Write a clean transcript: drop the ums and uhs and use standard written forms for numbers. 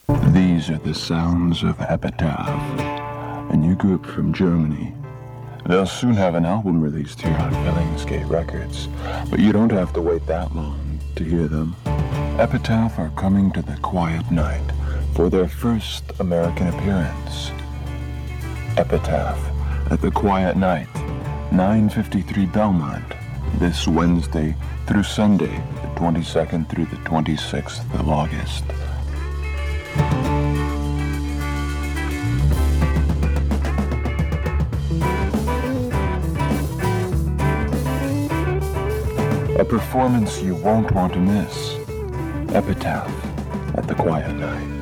These are the sounds of Epitaph, a new group from Germany. They'll soon have an album released here on Billingsgate Records, but you don't have to wait that long to hear them. Epitaph are coming to the Quiet Night for their first American appearance. Epitaph at the Quiet Night, 953 Belmont, this Wednesday through Sunday, the 22nd through the 26th of August. A performance you won't want to miss. Epitaph at the Quiet Night.